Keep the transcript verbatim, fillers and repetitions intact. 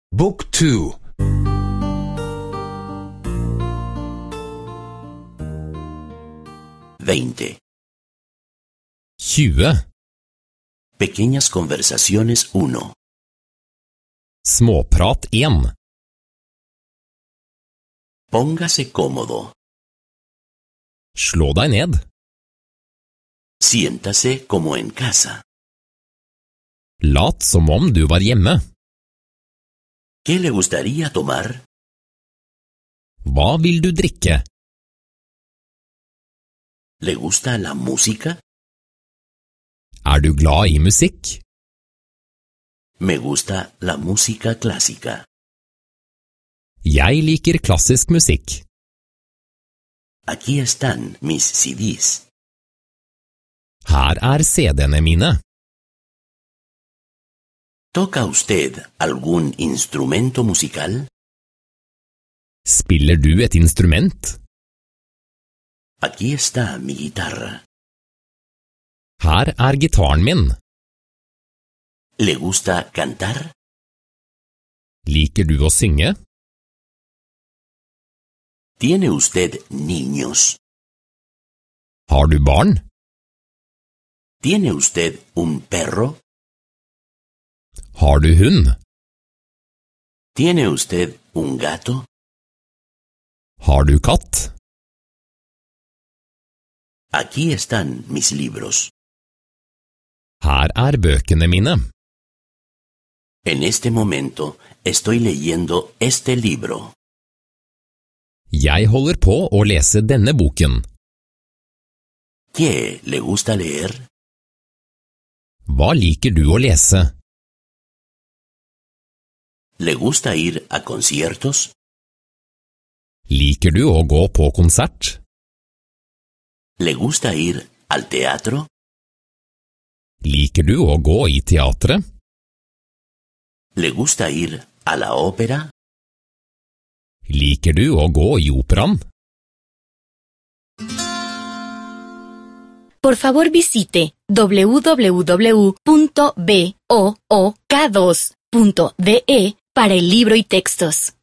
บุ๊กทู veinte. tjue. Pequeñas conversaciones uno. Småprat en. Póngase cómodo. Slå deg ned. Siéntase como en casa. Lat som om du var hjemme. ¿Qué le gustaría tomar? Hva vil du drikke? ¿Le gusta la música? Er du glad i musikk? Me gusta la música clásica. Jeg liker klassisk musikk. Aquí están mis C Ds. Her er C D-ene mine. ¿Toca usted algún instrumento musical? Spiller du et instrument? Aquí está mi guitarra. Her er gitaren min. ¿Le gusta cantar? Liker du å synge? ¿Tiene usted niños? Har du barn? ¿Tiene usted un perro? Har du hund? ¿Tiene usted un gato? Har du katt? Aquí están mis libros. Her er bøkene mine. En este momento estoy leyendo este libro. Jeg holder på å lese denne boken. ¿Qué le gusta leer? Hva liker du å lese? ¿Le gusta ir a conciertos? Liker du å gå på konsert? ¿Le gusta ir al teatro? Liker du å gå i teatret? ¿Le gusta ir a la ópera? Liker du å gå i operaen? Por favor visite doble u doble u doble u punto book dos punto de para el libro y textos.